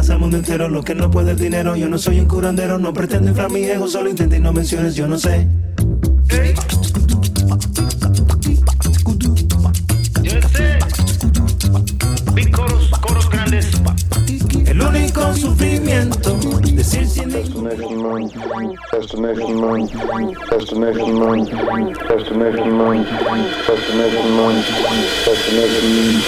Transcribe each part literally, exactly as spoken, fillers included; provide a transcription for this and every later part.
pasa al mundo entero, lo que no puede el dinero. Yo no soy un curandero, no pretendo inflar mi ego, solo intenta y no menciones, yo no sé. Hey. Yo sé. Big coros, coros grandes. El único sufrimiento, decir sin Destination Moon, Destination Moon, Destination Moon, Destination Moon, Destination Moon, Destination Moon.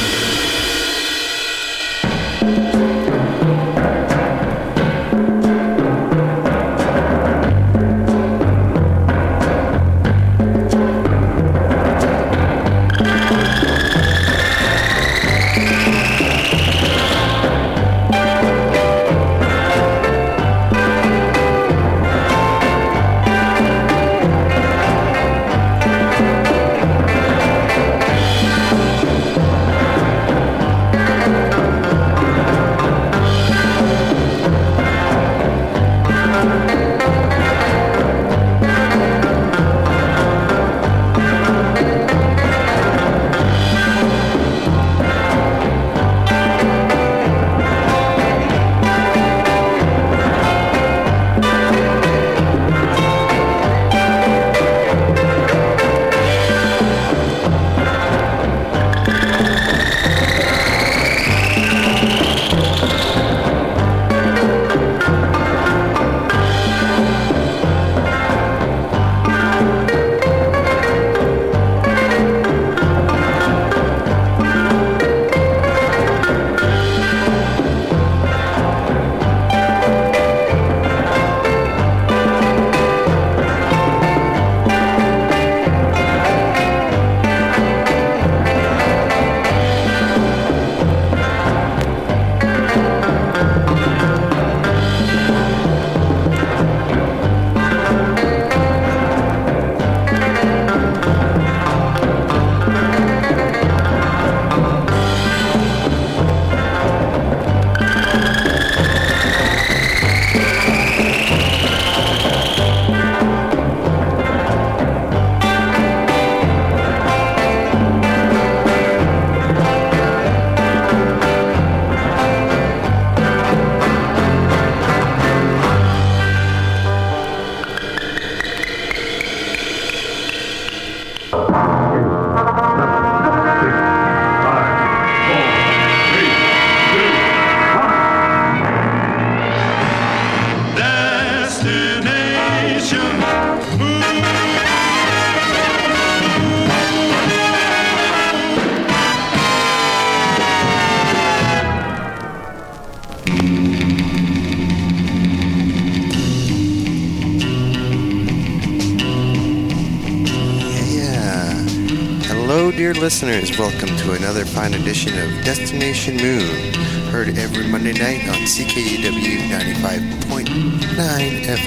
Listeners, welcome to another fine edition of Destination Moon, heard every Monday night on C K U W ninety-five point nine F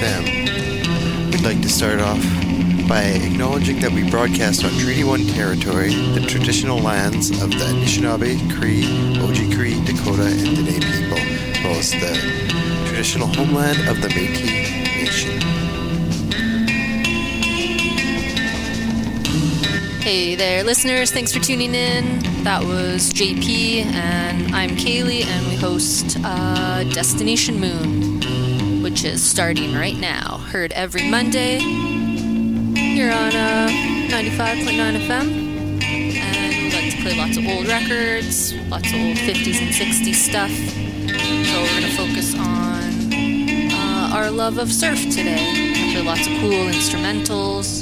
M. We'd like to start off by acknowledging that we broadcast on Treaty one territory, the traditional lands of the Anishinaabe, Cree, Oji-Cree, Dakota, and Dene people, as well as the traditional homeland of the Métis Nation. Hey there, listeners. Thanks for tuning in. That was J P, and I'm Kaylee, and we host uh, Destination Moon, which is starting right now. Heard every Monday here on uh, ninety-five point nine F M. And we like to play lots of old records, lots of old fifties and sixties stuff. So we're going to focus on uh, our love of surf today. We play lots of cool instrumentals.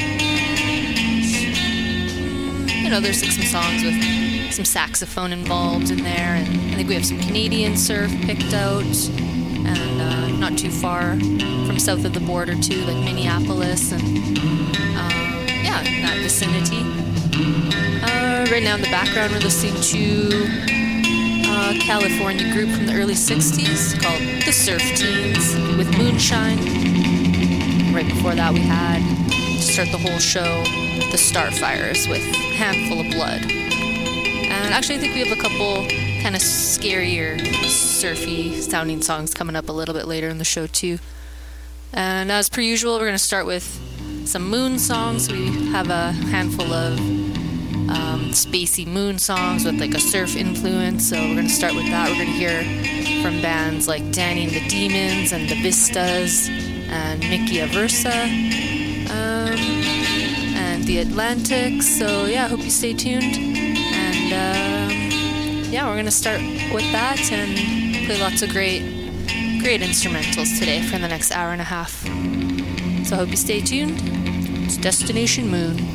You know, there's like some songs with some saxophone involved in there, and I think we have some Canadian surf picked out, and uh, not too far from south of the border too, like Minneapolis, and uh, yeah, in that vicinity. Uh, right now in the background we're listening to a California group from the early sixties called The Surf Teens with Moonshine. Right before that we had, to start the whole show, The Starfires with Handful of Blood. And actually I think we have a couple kind of scarier, surfy sounding songs coming up a little bit later in the show too. And as per usual, we're going to start with some Moon songs. We have a handful of um, spacey moon songs with like a surf influence. So we're going to start with that. We're going to hear from bands like Danny and the Demons and the Vistas and Mickey Aversa um, and the Atlantics. So yeah, I hope you stay tuned. And um, yeah, we're going to start with that and play lots of great, great instrumentals today for the next hour and a half. So I hope you stay tuned. It's Destination Moon.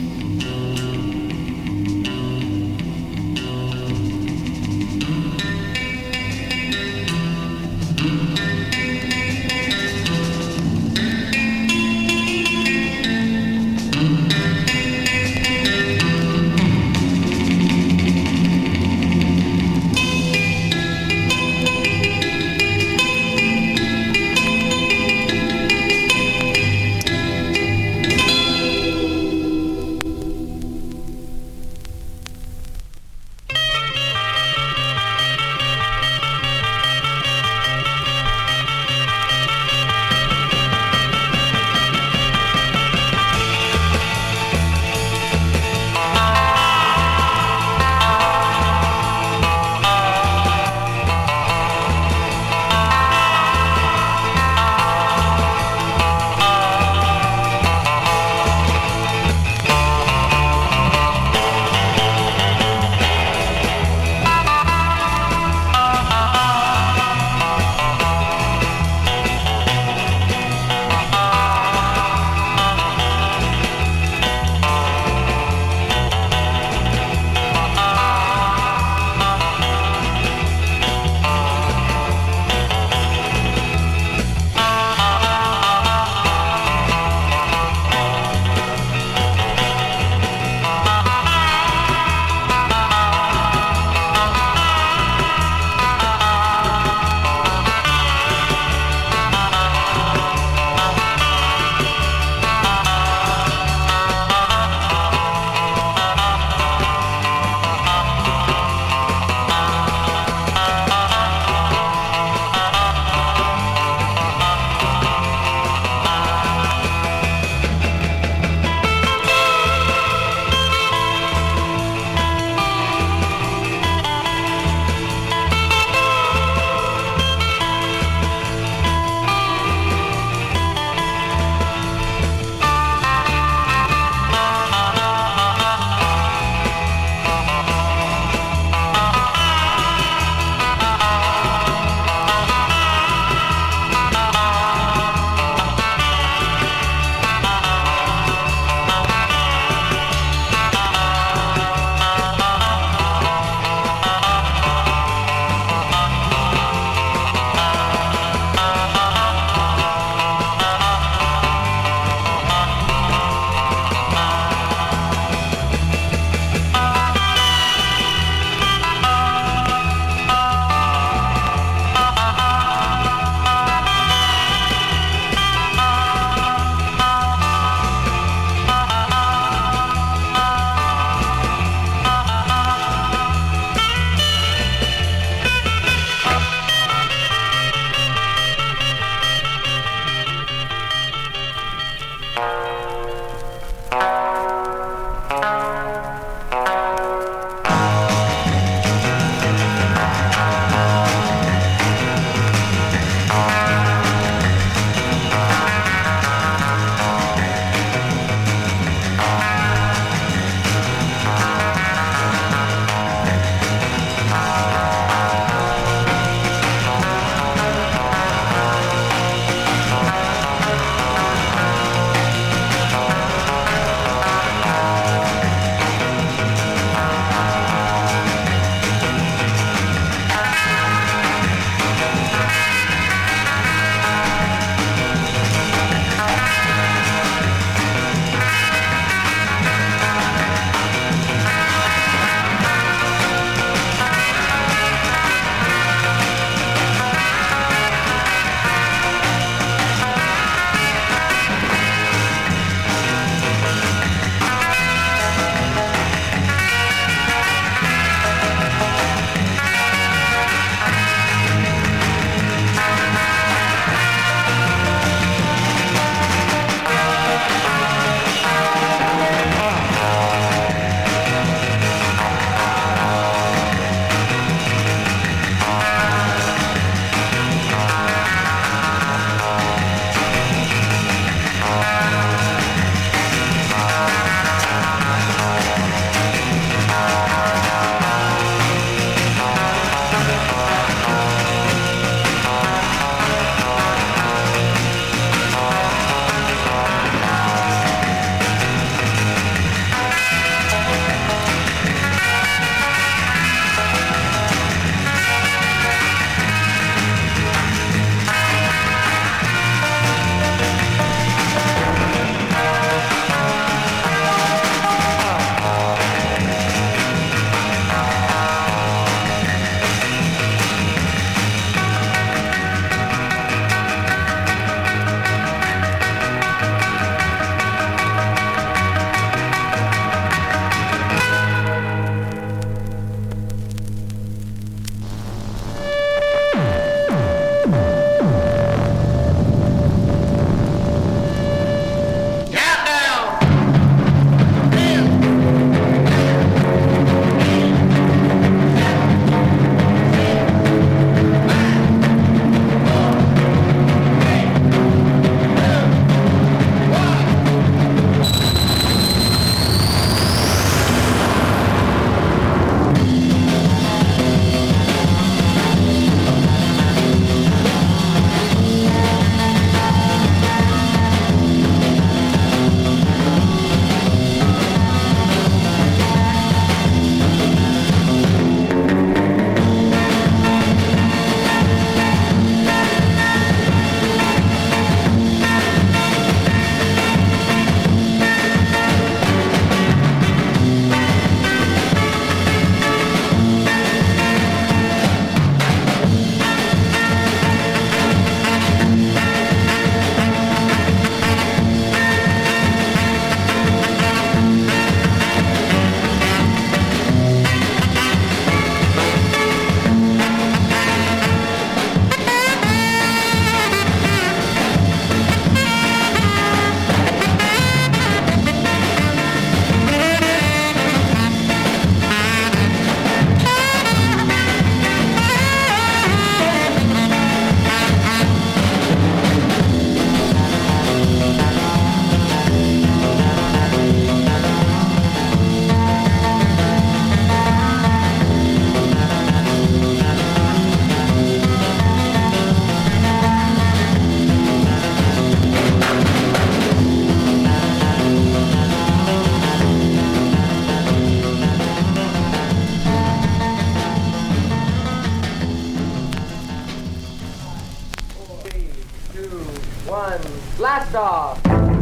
one, blast off!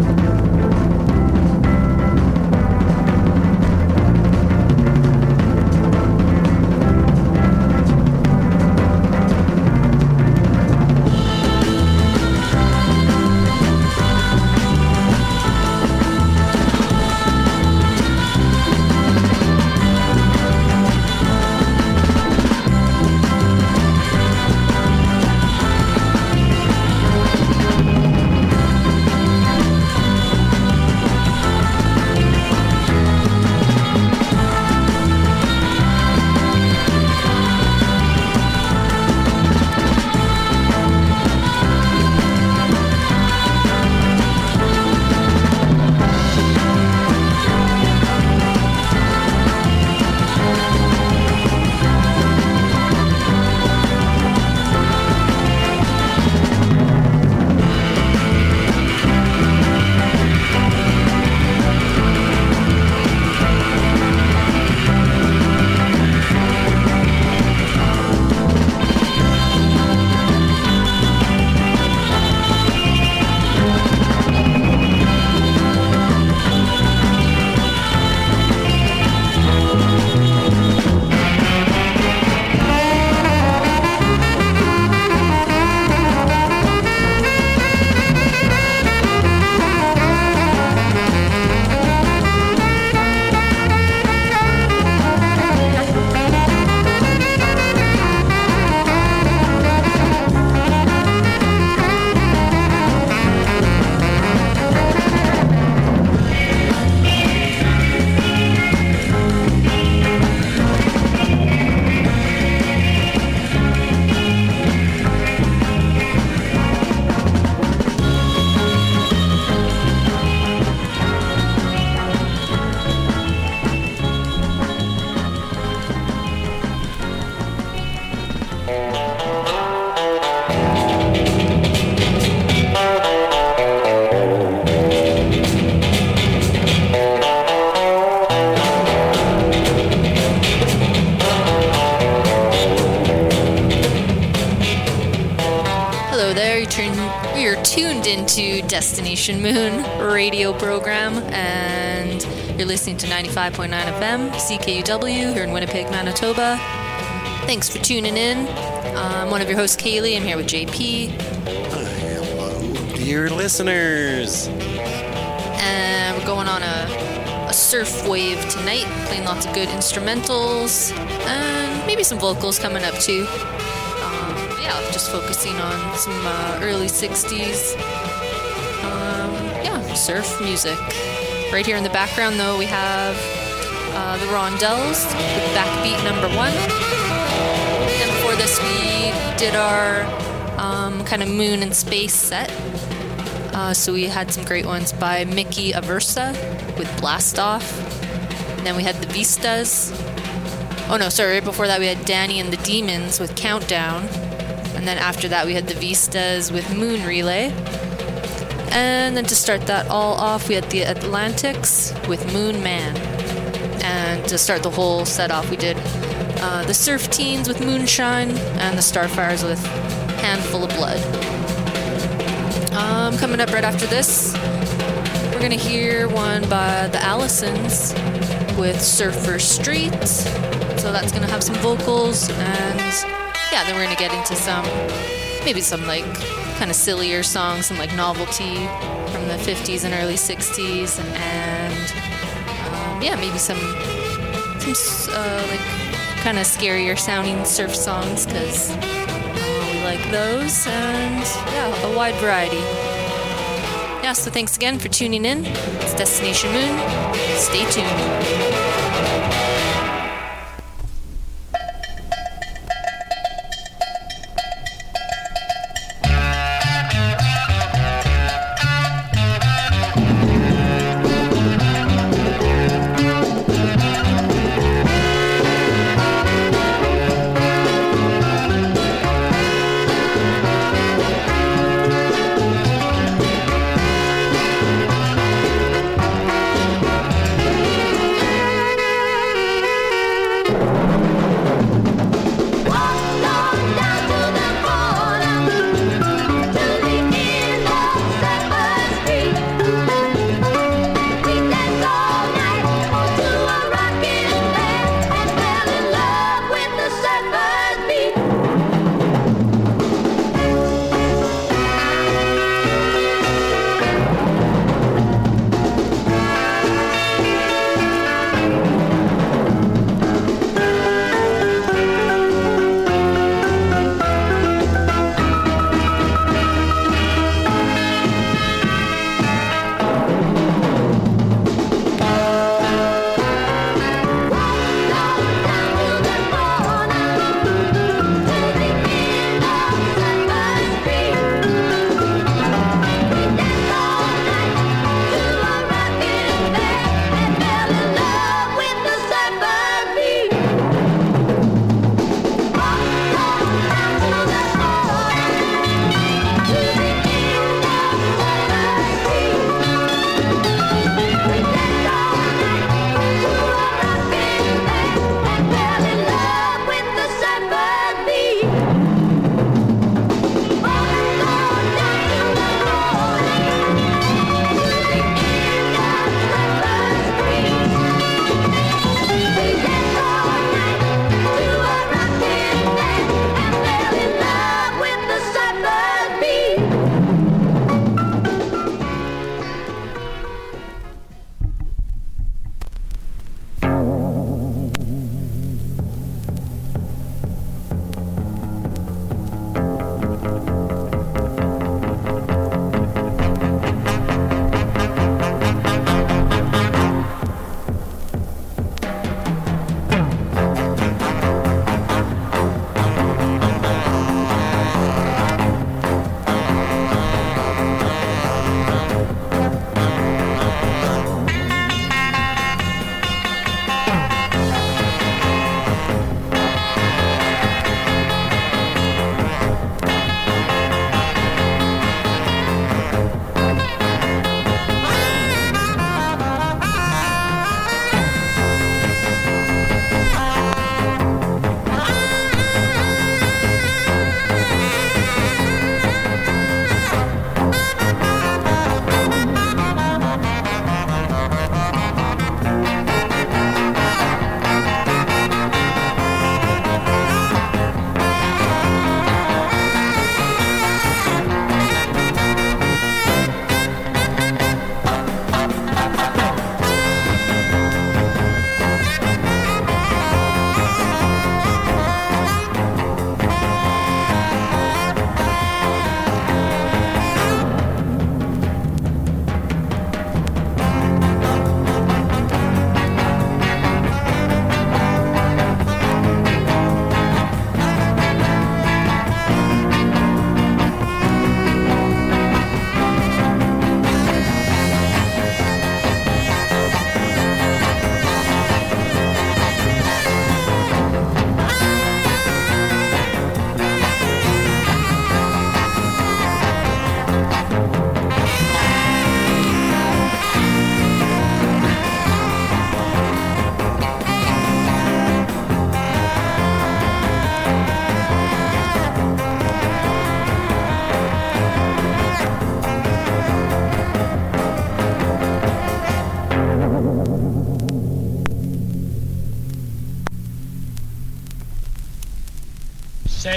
Into Destination Moon radio program, and you're listening to ninety-five point nine F M C K U W here in Winnipeg, Manitoba. Thanks for tuning in. I'm one of your hosts, Kaylee. I'm here with J P. Hello, dear listeners. And we're going on a, a surf wave tonight, playing lots of good instrumentals and maybe some vocals coming up too. Yeah, just focusing on some uh, early sixties, um, yeah, surf music. Right here in the background, though, we have uh, the Rondells with Backbeat Number One. And before this, we did our um, kind of moon and space set. Uh, so we had some great ones by Mickey Aversa with Blast Off. And then we had the Vistas. Oh no, sorry, right before that we had Danny and the Demons with Countdown. And then after that, we had the Vistas with Moon Relay. And then to start that all off, we had the Atlantics with Moon Man. And to start the whole set off, we did uh, the Surf Teens with Moonshine and the Starfires with Handful of Blood. Um, coming up right after this, we're going to hear one by the Allisons with Surfer Street. So that's going to have some vocals, and yeah, then we're going to get into some, maybe some like kind of sillier songs, some like novelty from the fifties and early sixties, and, and um, yeah, maybe some, some uh, like kind of scarier sounding surf songs, because uh, we like those, and yeah, a wide variety. Yeah, so thanks again for tuning in. It's Destination Moon. Stay tuned.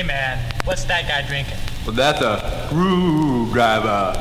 Hey man, what's that guy drinking? Well, that's a screwdriver.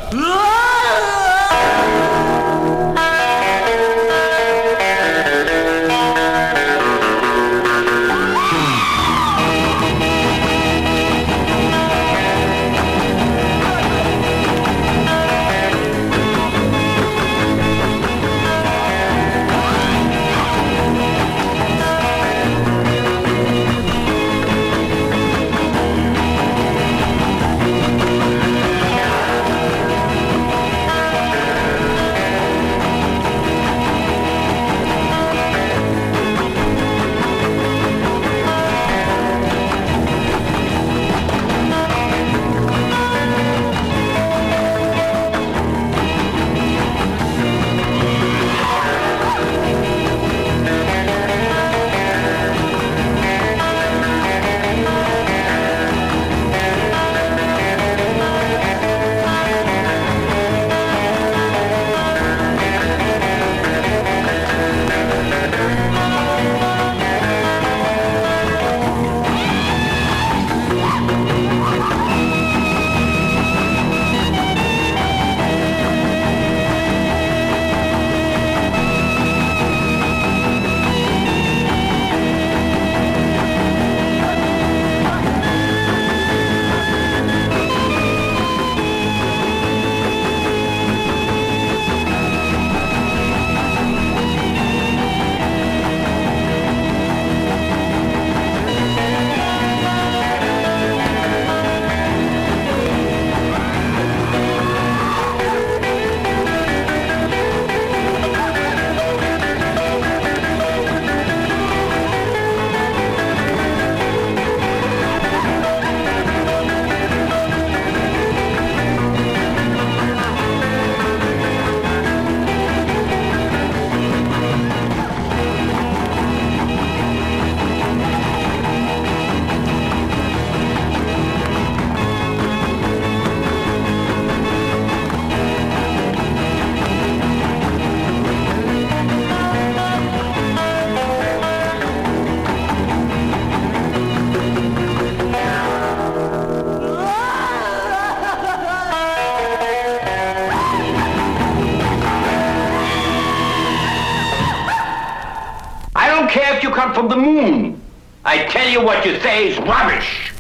Come from the moon. I tell you what you say is rubbish.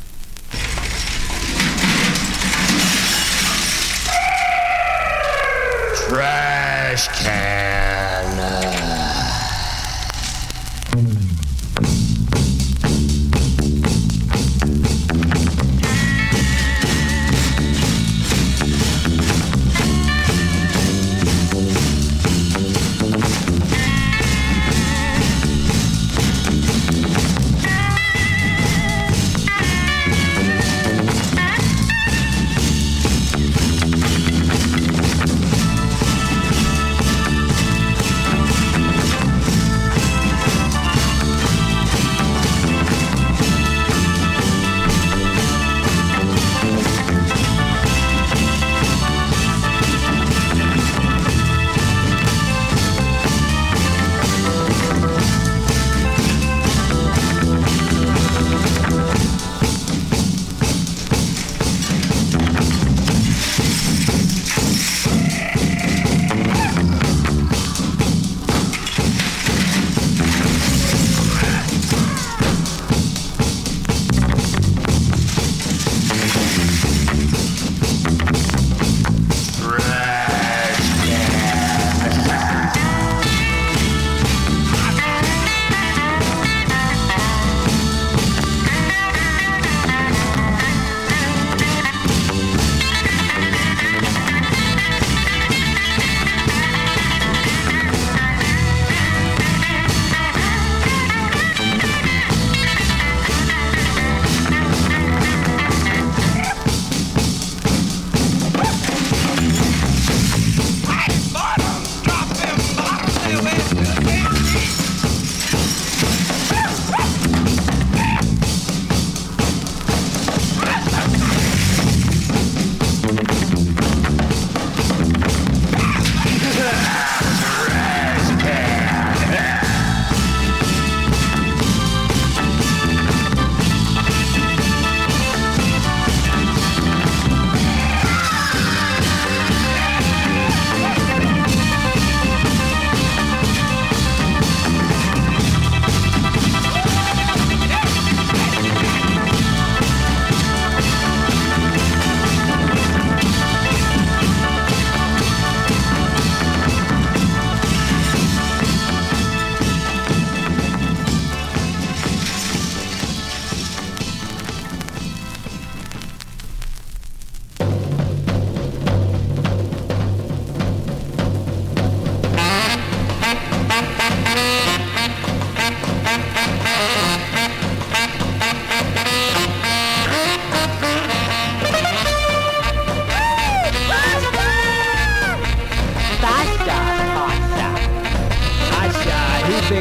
Trash can.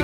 big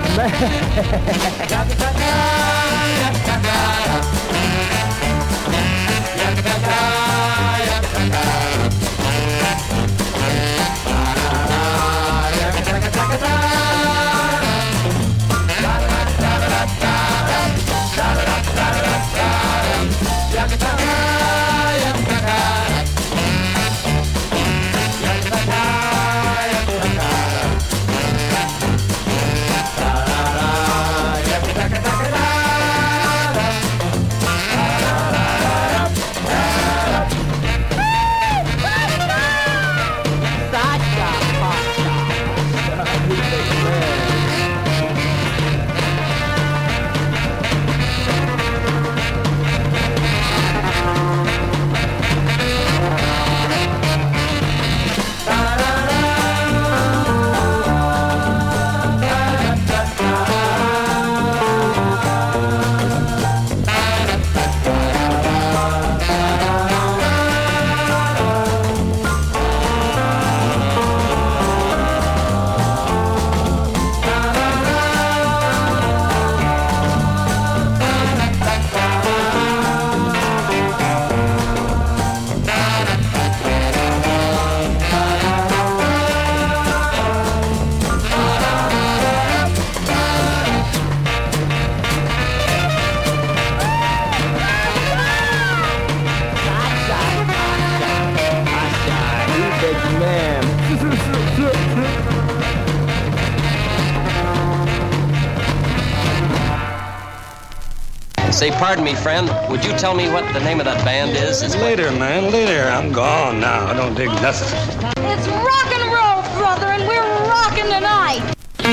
Say, pardon me, friend. Would you tell me what the name of that band is? It's later, man, later. I'm gone now. I don't dig nothing. It's rock and roll, brother, and we're rocking tonight.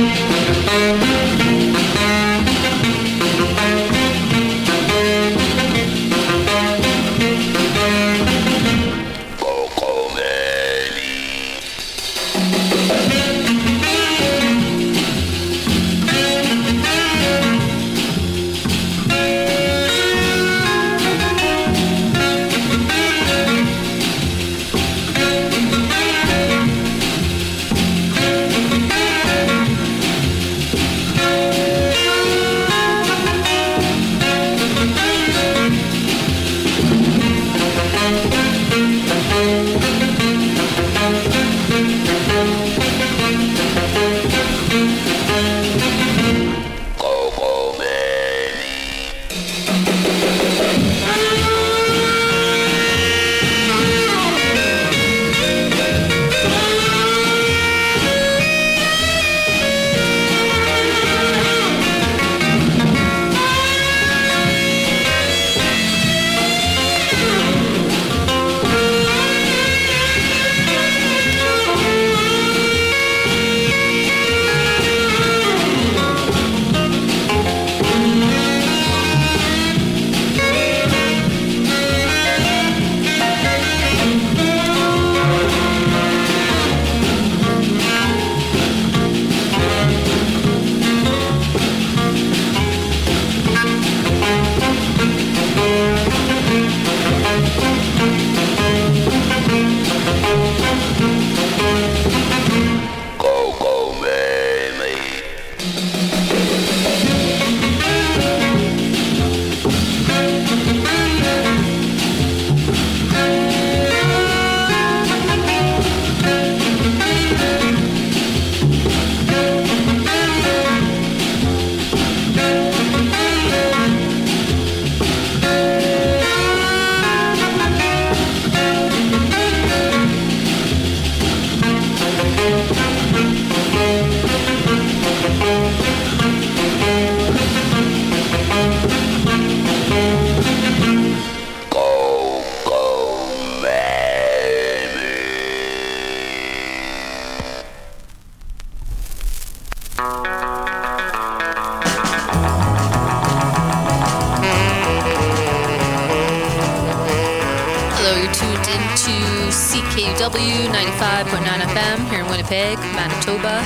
ninety-five point nine F M here in Winnipeg, Manitoba,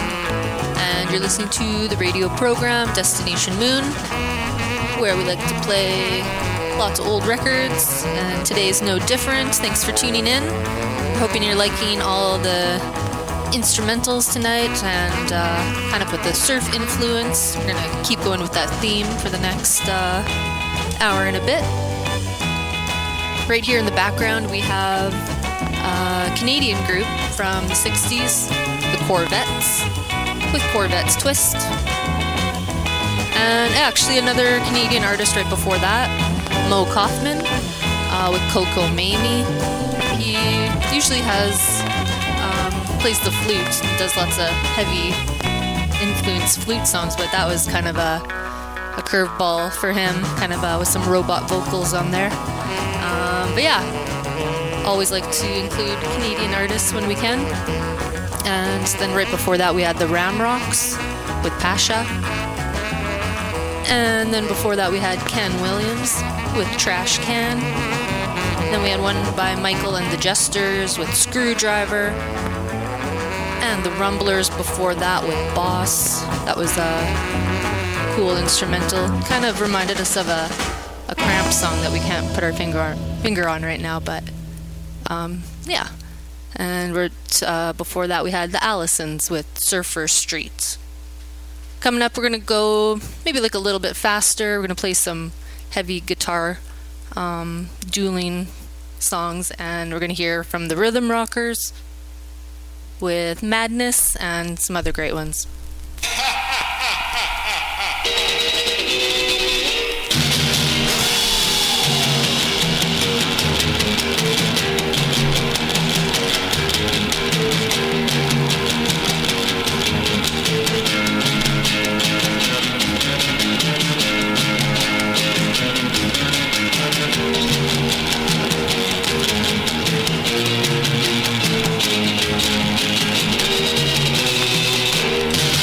and you're listening to the radio program Destination Moon, where we like to play lots of old records, and today is no different. Thanks for tuning in. Hoping you're liking all the instrumentals tonight, and uh, kind of with the surf influence. We're gonna keep going with that theme for the next uh, hour and a bit. Right here in the background, we have a Canadian group from the sixties, the Corvettes, with Corvettes Twist. And actually another Canadian artist right before that, Mo Kaufman, uh, with Coco Mamie. He usually has, um, plays the flute and does lots of heavy influence flute songs, but that was kind of a, a curveball for him, kind of uh, with some robot vocals on there. Um, but yeah, always like to include Canadian artists when we can. And then right before that we had the Ramrocks with Pasha. And then before that we had Ken Williams with Trash Can. Then we had one by Michael and the Jesters with Screwdriver. And the Rumblers before that with Boss. That was a cool instrumental. Kind of reminded us of a, a Cramp song that we can't put our finger on, finger on right now, but um, yeah. And we're t- uh, before that we had the Allisons with Surfer Street. Coming up, we're going to go maybe like a little bit faster. We're going to play some heavy guitar um, dueling songs, and we're going to hear from the Rhythm Rockers with Madness and some other great ones. We'll be right back.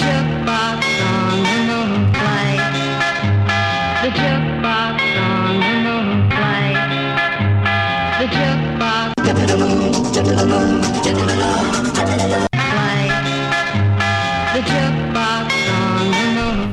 jukebox on the moonlight. The jukebox on the moonlight. The jukebox. Light. The jukebox on the moon.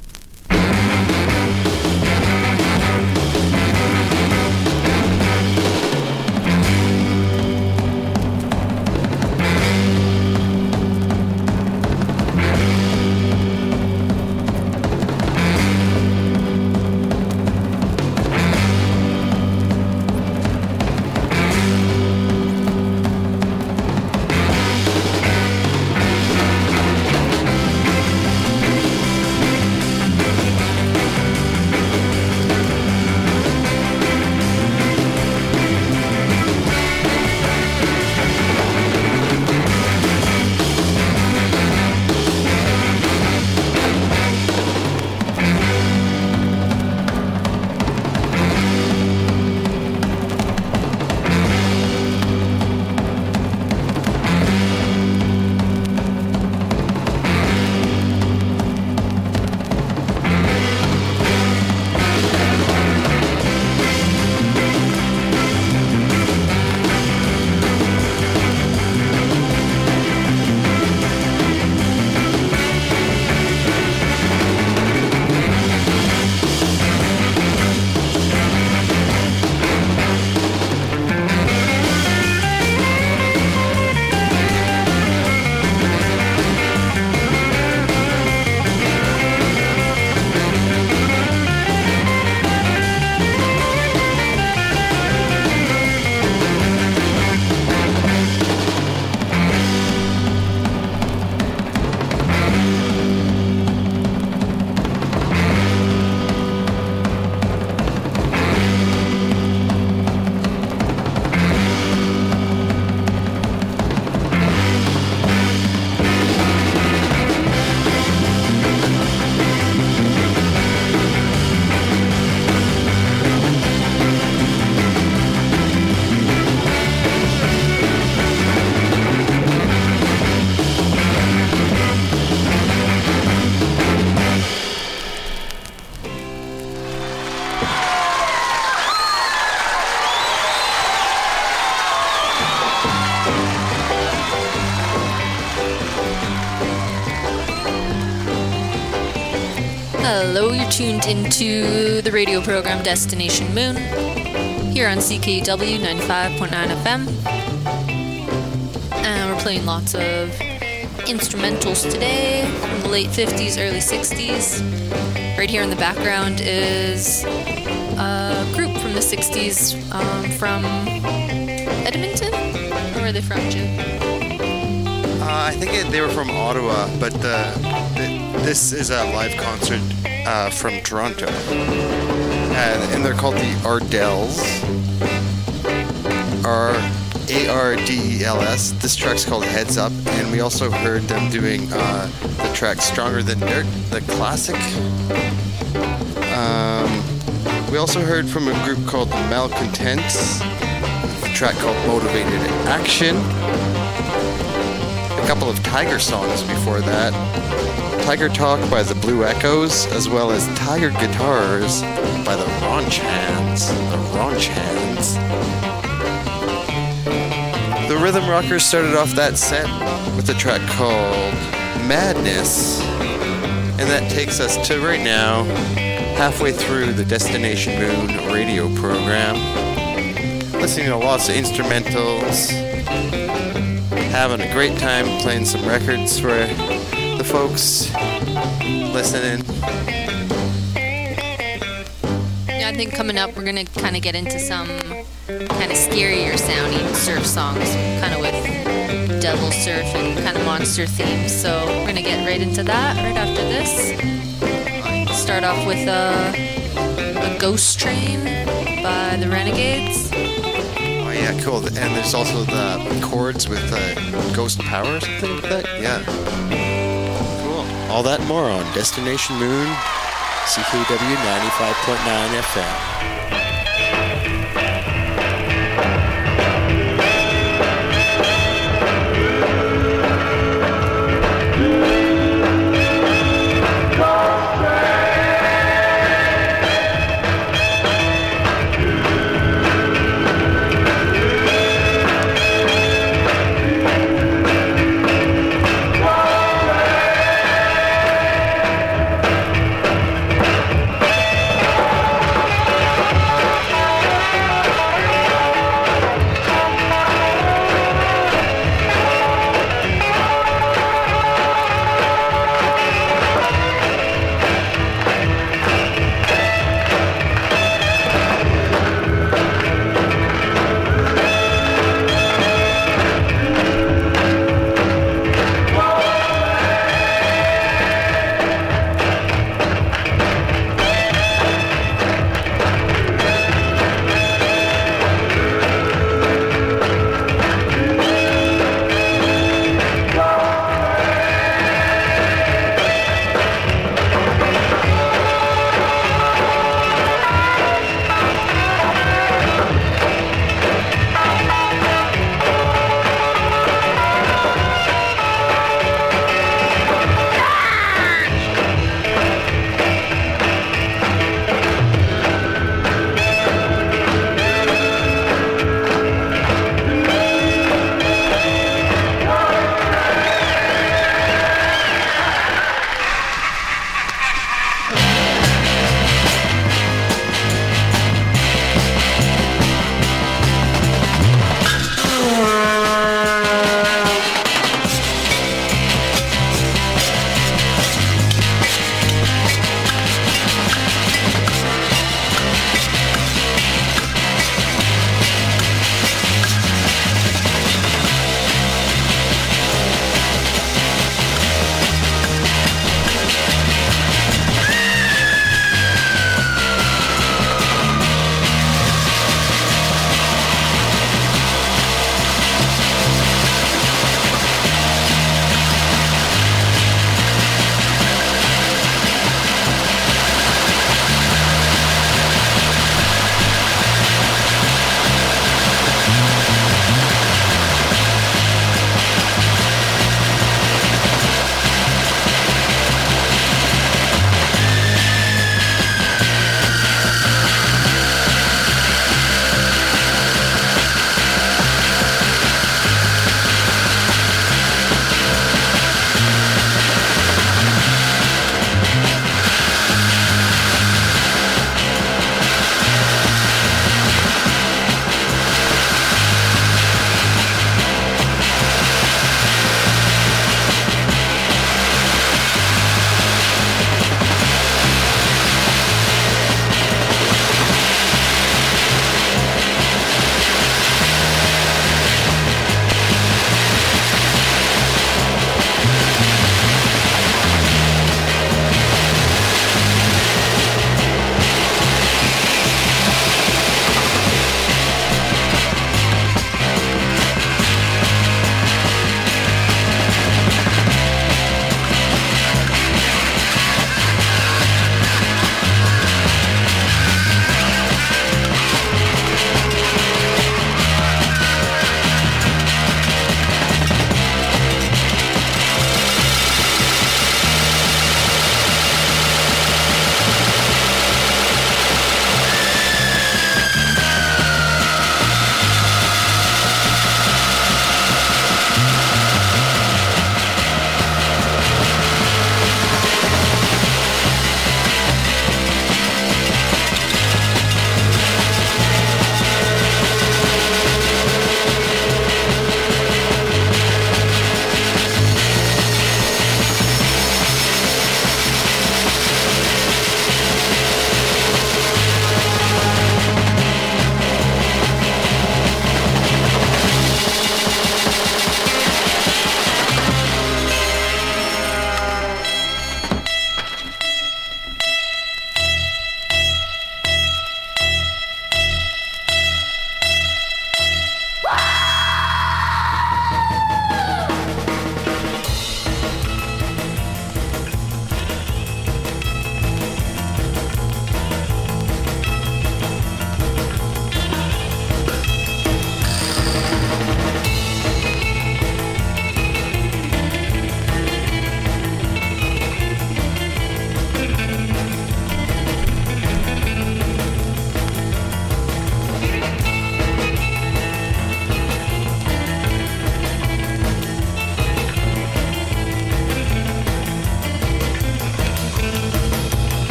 Hello, you're tuned into the radio program Destination Moon here on C K W ninety-five point nine F M. And we're playing lots of instrumentals today from the late fifties, early sixties. Right here in the background is a group from the sixties um, from Edmonton? Or where are they from, Jim? Uh, I think it, they were from Ottawa, but the, the, this is a live concert uh, from Toronto. Uh, and they're called the Ardells. R A R D E L S. This track's called Heads Up, and we also heard them doing uh, the track Stronger Than Dirt, the classic. Um, we also heard from a group called the Malcontents, a track called Motivated Action. A couple of Tiger songs before that. Tiger Talk by the Blue Echoes, as well as Tiger Guitars by the Raunch Hands. The Raunch Hands. The Rhythm Rockers started off that set with a track called Madness. And that takes us to right now, halfway through the Destination Moon radio program. Listening to lots of instrumentals. Having a great time playing some records for the folks listening. Yeah, I think coming up we're going to kind of get into some kind of scarier sounding surf songs, kind of with devil surf and kind of monster themes. So we're going to get right into that right after this. Start off with a, a Ghost Train by the Renegades. Oh yeah, cool. And there's also the chords with uh, Ghost Power or something like that. Yeah. Cool. All that and more on Destination Moon, C K W ninety-five point nine F M. Thank you.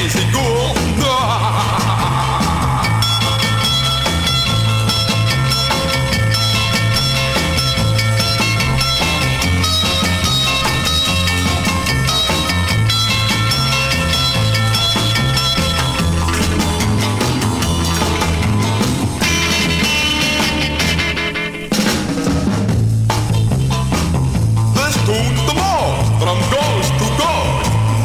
crazy ghoul. From ghost to ghost.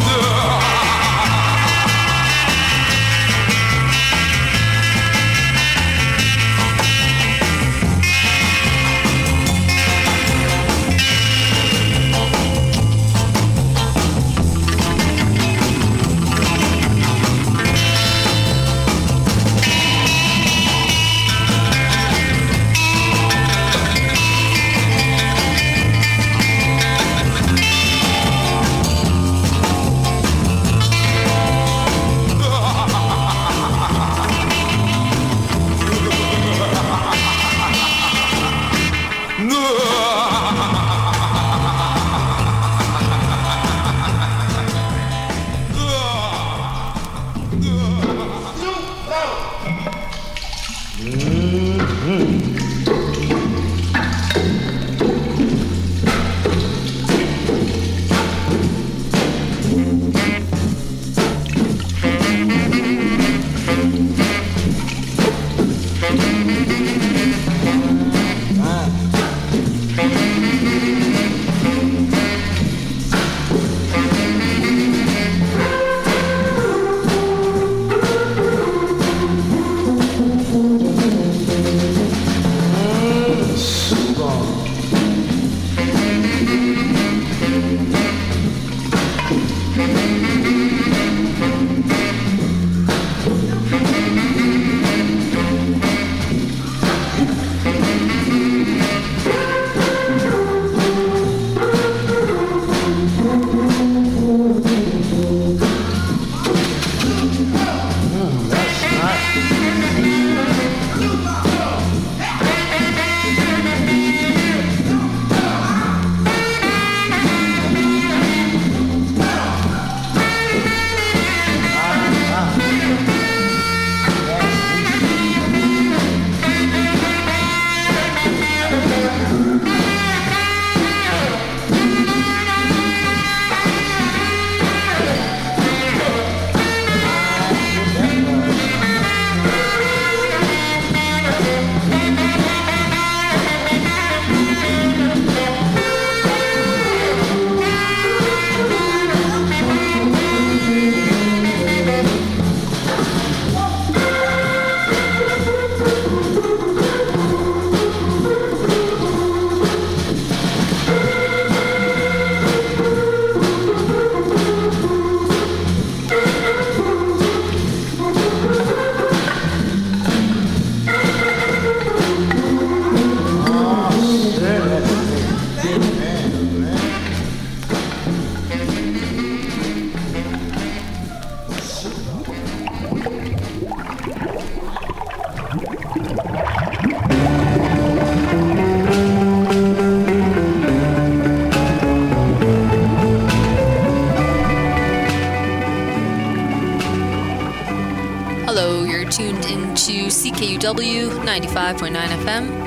C K U W ninety-five point nine F M,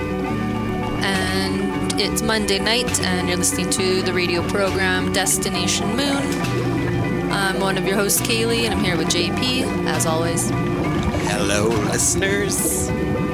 and it's Monday night, and you're listening to the radio program Destination Moon. I'm one of your hosts, Kaylee, and I'm here with J P, as always. Hello, listeners.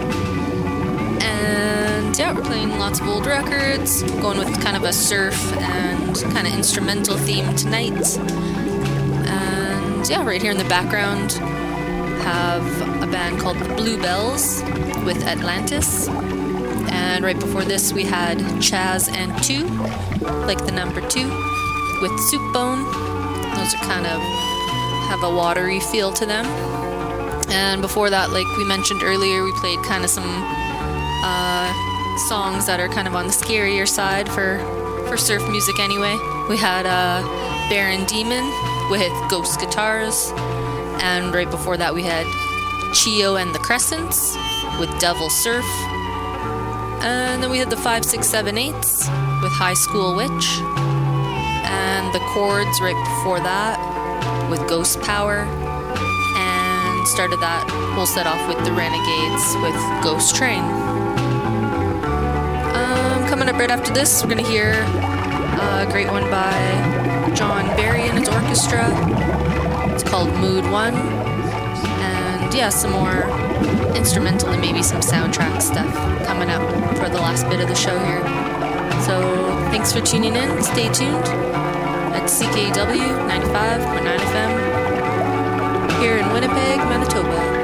And yeah, we're playing lots of old records, going with kind of a surf and kind of instrumental theme tonight. And yeah, right here in the background have a band called the Bluebells with Atlantis. And right before this we had Chaz and Two, like the number two, with Soupbone. Those are kind of have a watery feel to them. And before that, like we mentioned earlier, we played kind of some uh, songs that are kind of on the scarier side for, for surf music anyway. We had uh, Baron Demon with Ghost Guitars. And right before that we had Chio and the Crescents with Devil Surf. And then we had the five six seven eights with High School Witch. And the Chords right before that with Ghost Power. and started that whole set off with the Renegades with Ghost Train. Um, coming up right after this, we're going to hear a great one by John Barry and his orchestra. It's called Mood One. And yeah, some more instrumental and maybe some soundtrack stuff coming up for the last bit of the show here. So thanks for tuning in. Stay tuned at C K W ninety-five point nine F M here in Winnipeg, Manitoba.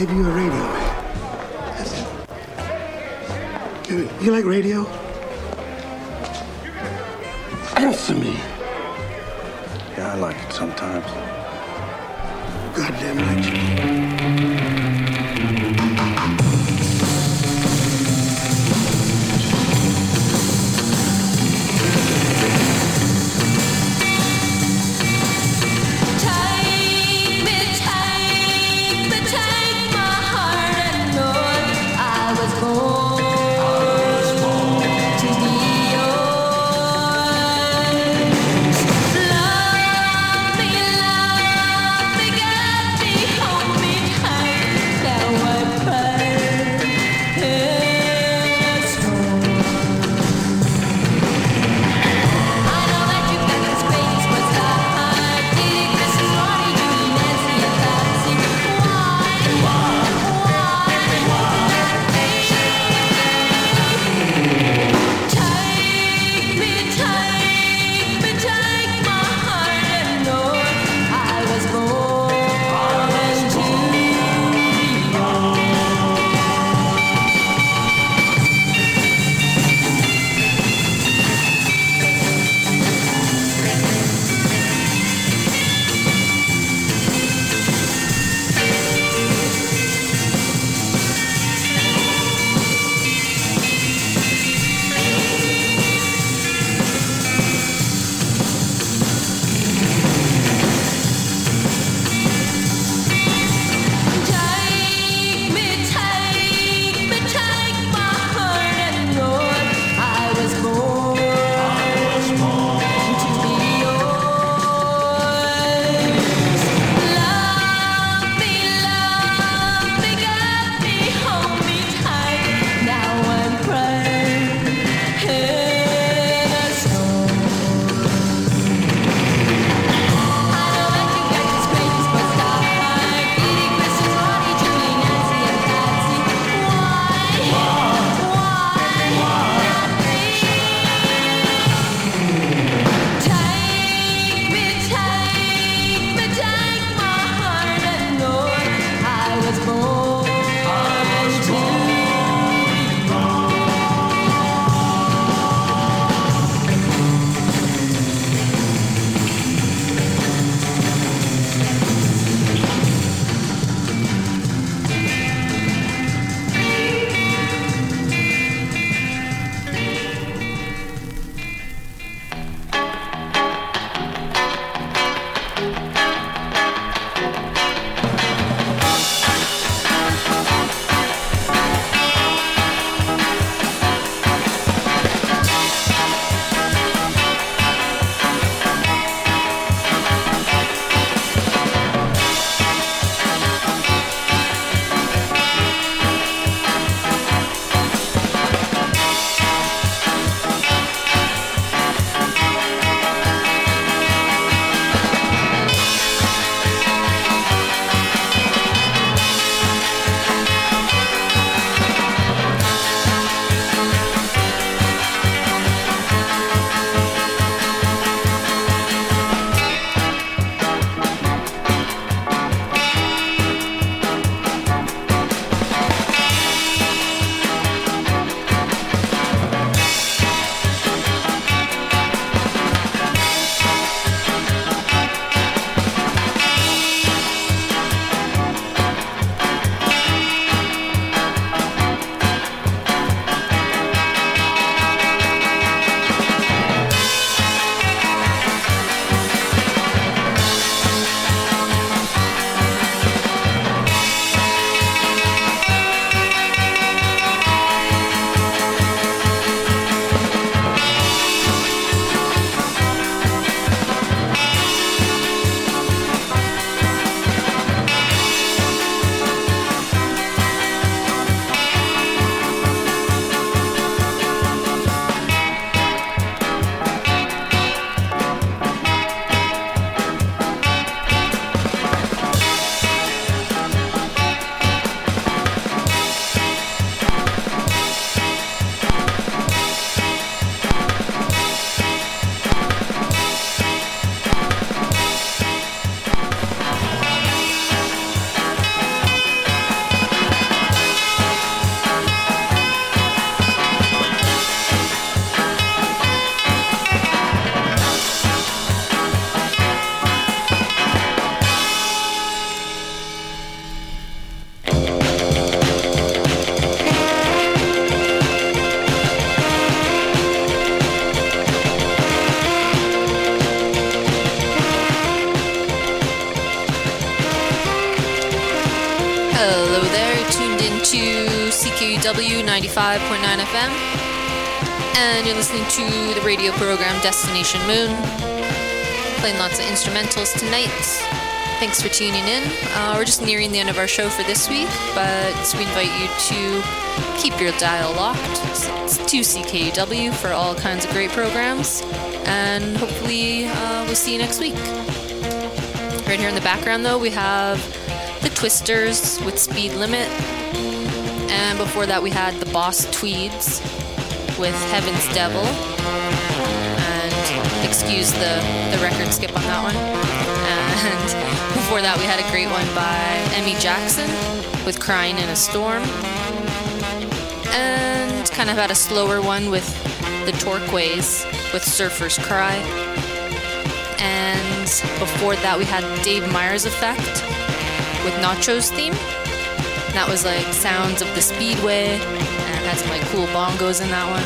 gave you a radio. That's it. You, you like radio? Answer me. Yeah, I like it sometimes. Goddamn right you Love me, love me, got me, hold me to C K U W ninety-five point nine F M, and you're listening to the radio program Destination Moon. Playing lots of instrumentals tonight. Thanks for tuning in. Uh, we're just nearing the end of our show for this week, but we invite you to keep your dial locked. It's to C K U W for all kinds of great programs, and hopefully uh, we'll see you next week. Right here in the background, though, we have the Twisters with Speed Limit, and before that we had the Boss Tweeds with Heaven's Devil, and excuse the, the record skip on that one. And before that we had a great one by Emmy Jackson with Crying in a Storm, and kind of had a slower one with the Torquays with Surfer's Cry. And before that we had Dave Meyer's Effect with Nacho's Theme. And that was like sounds of the Speedway, and had some like cool bongos in that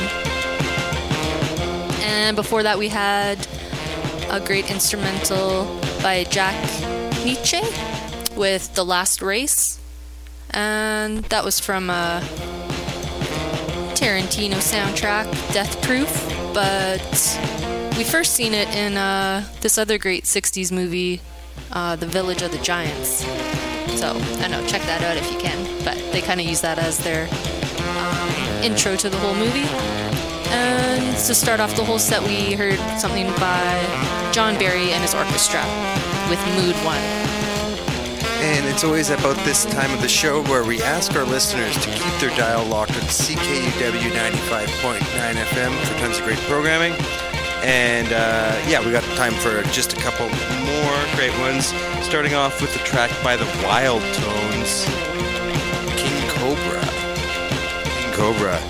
one. And before that we had a great instrumental by Jack Nietzsche with The Last Race, and that was from a Tarantino soundtrack, Death Proof, but we first seen it in uh, this other great sixties movie, uh, The Village of the Giants. So, I don't know, check that out if you can, but they kind of use that as their um, intro to the whole movie. And to start off the whole set, we heard something by John Barry and his orchestra with Mood One. And it's always about this time of the show where we ask our listeners to keep their dial locked at C K U W ninety-five point nine F M for tons of great programming. And uh, yeah, we got time for just a couple more great ones. Starting off with the track by the Wild Tones, King Cobra. King Cobra.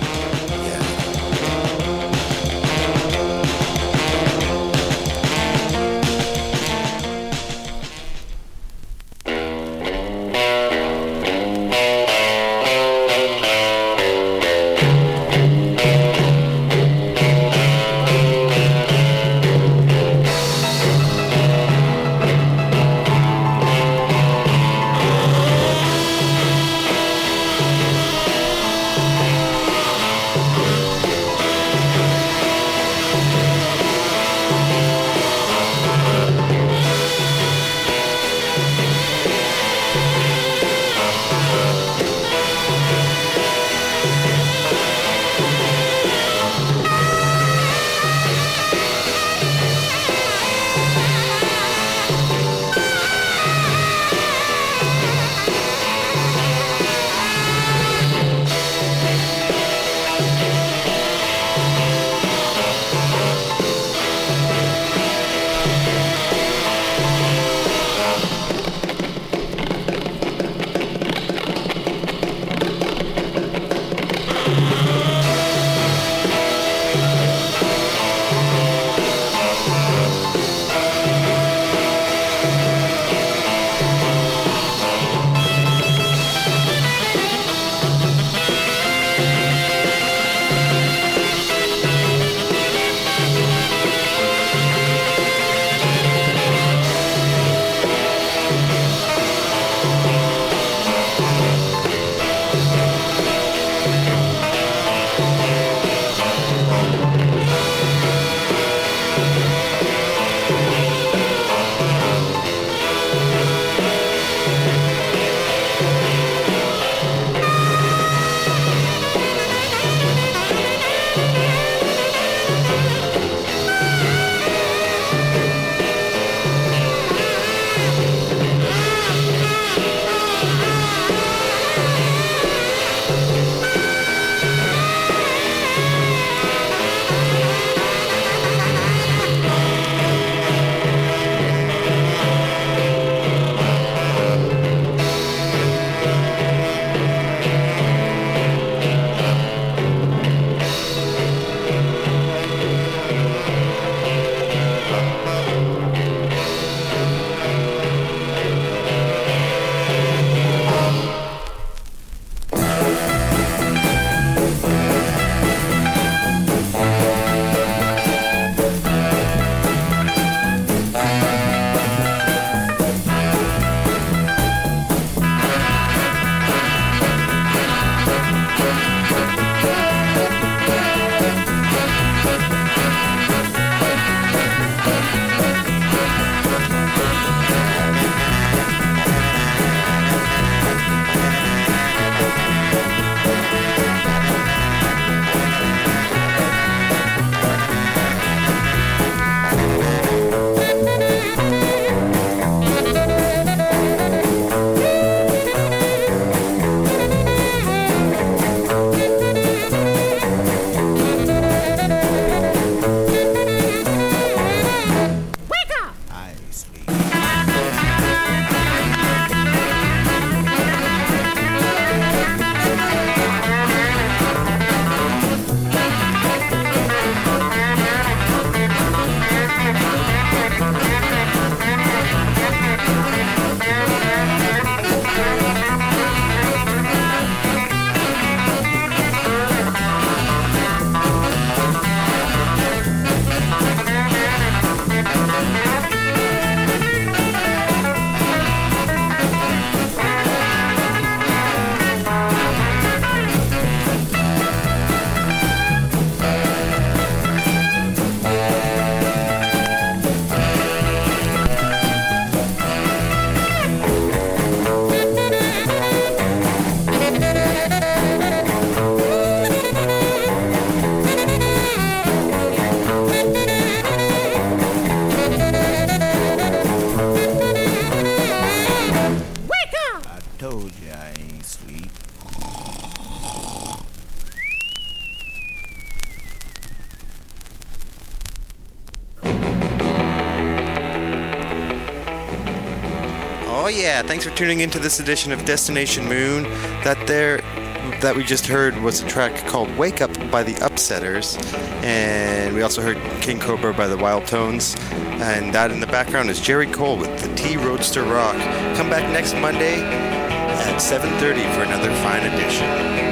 yeah, thanks for tuning into this edition of Destination Moon. That there, that we just heard was a track called Wake Up by the Upsetters. And we also heard King Cobra by the Wild Tones. And that in the background is Jerry Cole with the T Roadster Rock. Come back next Monday at seven thirty for another fine edition.